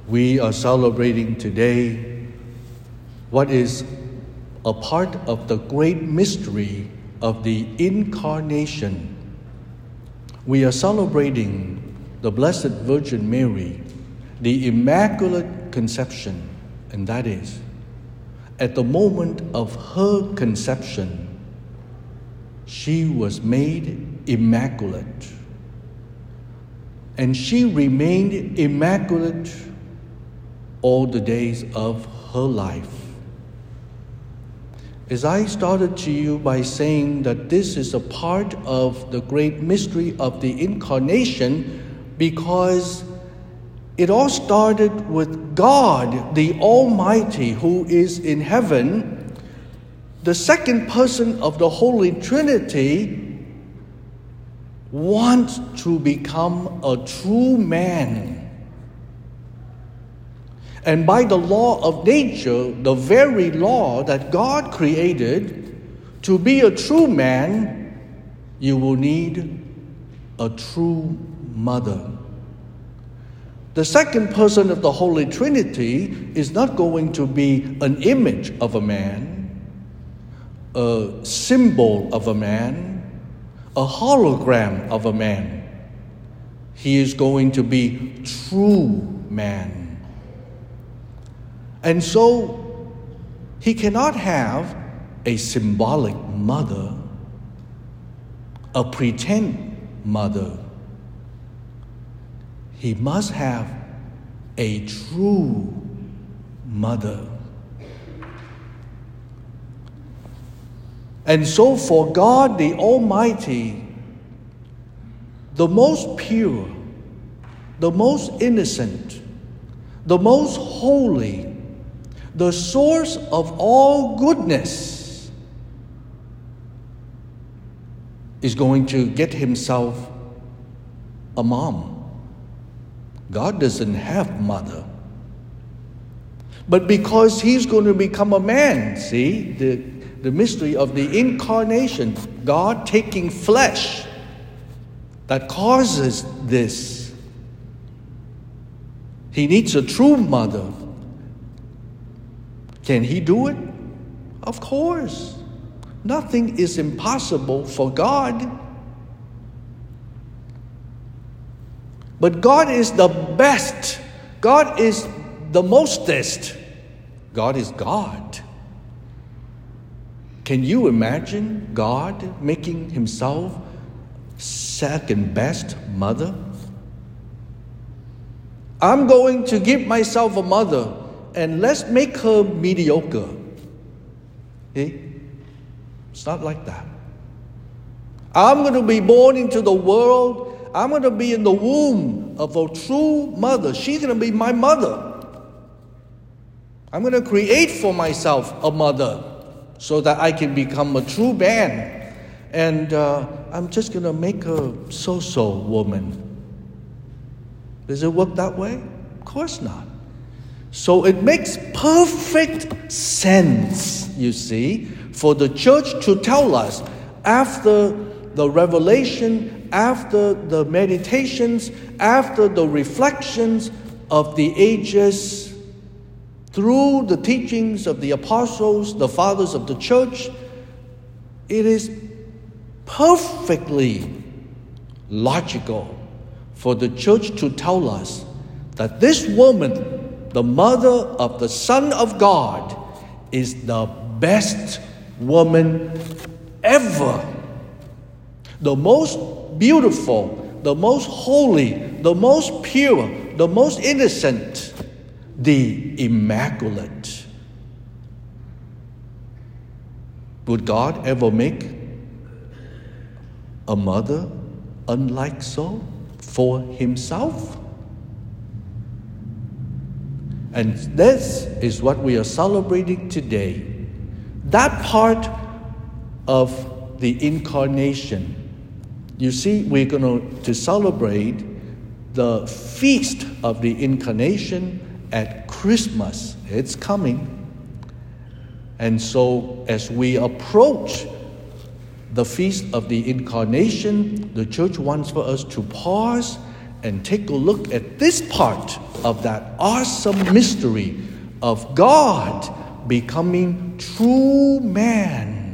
We are celebrating today what is a part of the great mystery of the Incarnation. We are celebrating the Blessed Virgin Mary, the Immaculate Conception, and that is, at the moment of her conception, she was made immaculate. And she remained immaculate all the days of her life. As I started to you by saying that this is a part of the great mystery of the Incarnation, because it all started with God, the Almighty, who is in heaven, the second person of the Holy Trinity, wants to become a true man. And by the law of nature, the very law that God created, to be a true man, you will need a true mother. The second person of the Holy Trinity is not going to be an image of a man, a symbol of a man, a hologram of a man. He is going to be true man. And so, he cannot have a symbolic mother, a pretend mother. He must have a true mother. And so for God the Almighty, the most pure, the most innocent, the most holy, the source of all goodness, is going to get himself a mom. God doesn't have mother. But because he's going to become a man, see, the mystery of the Incarnation, God taking flesh, that causes this. He needs a true mother. Can he do it? Of course. Nothing is impossible for God. But God is the best. God is the mostest. God is God. Can you imagine God making himself second best mother? I'm going to give myself a mother, and let's make her mediocre. It's not like that. I'm going to be born into the world. I'm going to be in the womb of a true mother. She's going to be my mother. I'm going to create for myself a mother so that I can become a true man. And I'm just going to make her so-so woman. Does it work that way? Of course not. So it makes perfect sense, you see, for the church to tell us, after the revelation, after the meditations, after the reflections of the ages, through the teachings of the apostles, the fathers of the church, it is perfectly logical for the church to tell us that this woman, the mother of the Son of God, is the best woman ever. The most beautiful, the most holy, the most pure, the most innocent, the immaculate. Would God ever make a mother unlike so for himself? And this is what we are celebrating today. That part of the Incarnation. You see, we're going to celebrate the feast of the Incarnation at Christmas. It's coming. And so as we approach the feast of the Incarnation, the church wants for us to pause and take a look at this part of that awesome mystery of God becoming true man.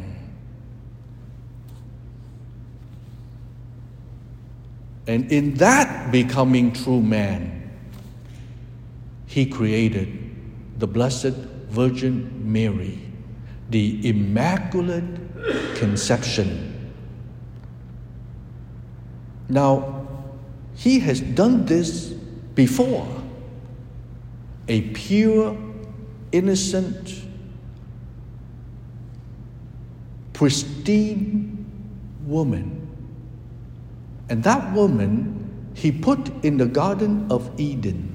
And in that becoming true man, He created the Blessed Virgin Mary, the Immaculate Conception. Now, He has done this before. A pure, innocent, pristine woman. And that woman He put in the Garden of Eden.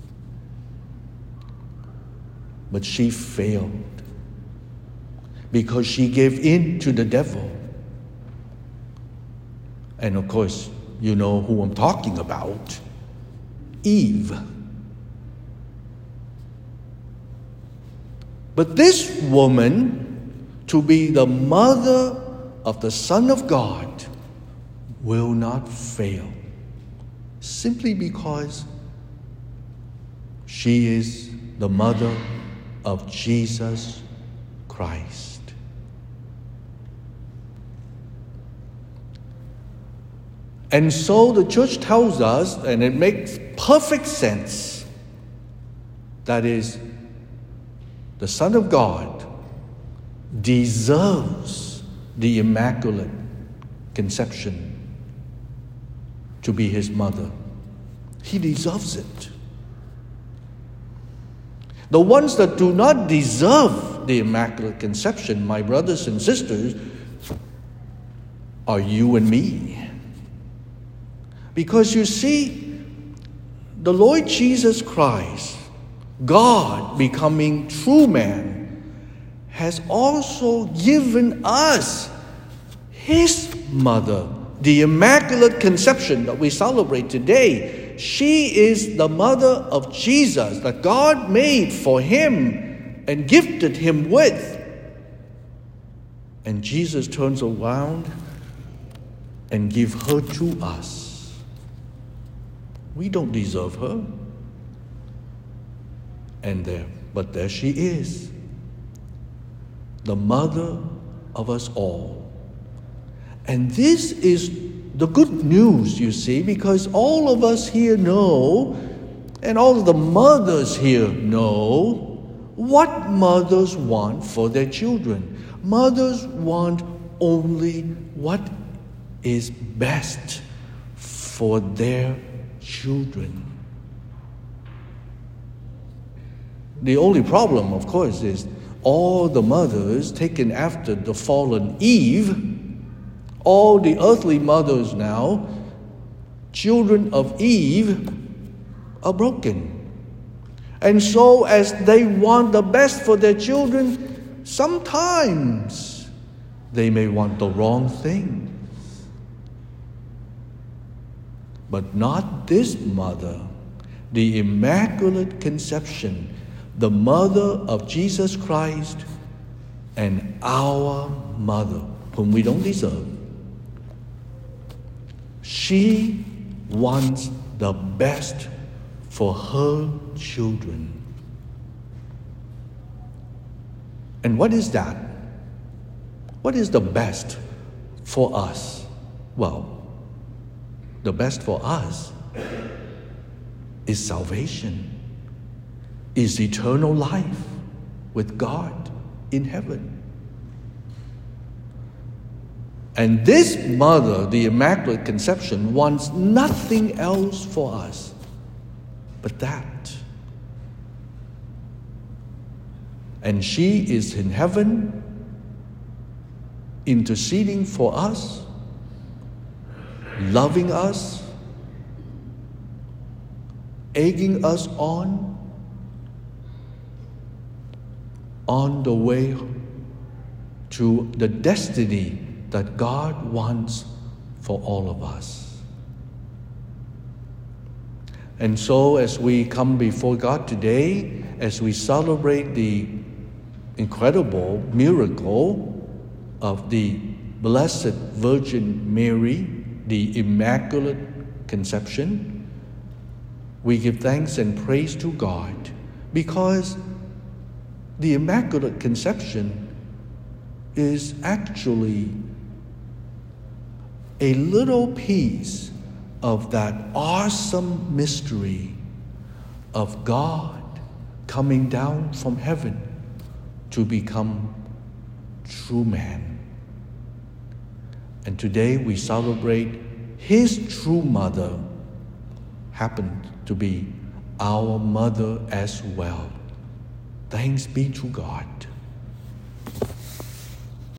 But she failed because she gave in to the devil. And of course, you know who I'm talking about. Eve. But this woman, to be the mother of the Son of God, will not fail, simply because she is the mother of Jesus Christ. And so the church tells us, and it makes perfect sense, that is, the Son of God deserves the Immaculate Conception to be His mother. He deserves it. The ones that do not deserve the Immaculate Conception, my brothers and sisters, are you and me. Because you see, the Lord Jesus Christ, God becoming true man, has also given us His mother, the Immaculate Conception that we celebrate today. She is the mother of Jesus that God made for Him and gifted Him with. And Jesus turns around and gives her to us. We don't deserve her. But there she is, the mother of us all. And this is the good news, you see, because all of us here know, and all of the mothers here know, what mothers want for their children. Mothers want only what is best for their children. The only problem, of course, is all the mothers taken after the fallen Eve, all the earthly mothers now, children of Eve, are broken. And so as they want the best for their children, sometimes they may want the wrong things. But not this mother, the Immaculate Conception, the mother of Jesus Christ and our mother, whom we don't deserve. She wants the best for her children. And what is that? What is the best for us? Well, the best for us is salvation, is eternal life with God in heaven. And this mother, the Immaculate Conception, wants nothing else for us but that. And she is in heaven, interceding for us, loving us, egging us on the way to the destiny that God wants for all of us. And so as we come before God today, as we celebrate the incredible miracle of the Blessed Virgin Mary, the Immaculate Conception, We give thanks and praise to God because the Immaculate Conception is actually a little piece of that awesome mystery of God coming down from heaven to become true man. And today we celebrate His true mother, happened to be our mother as well. Thanks be to God.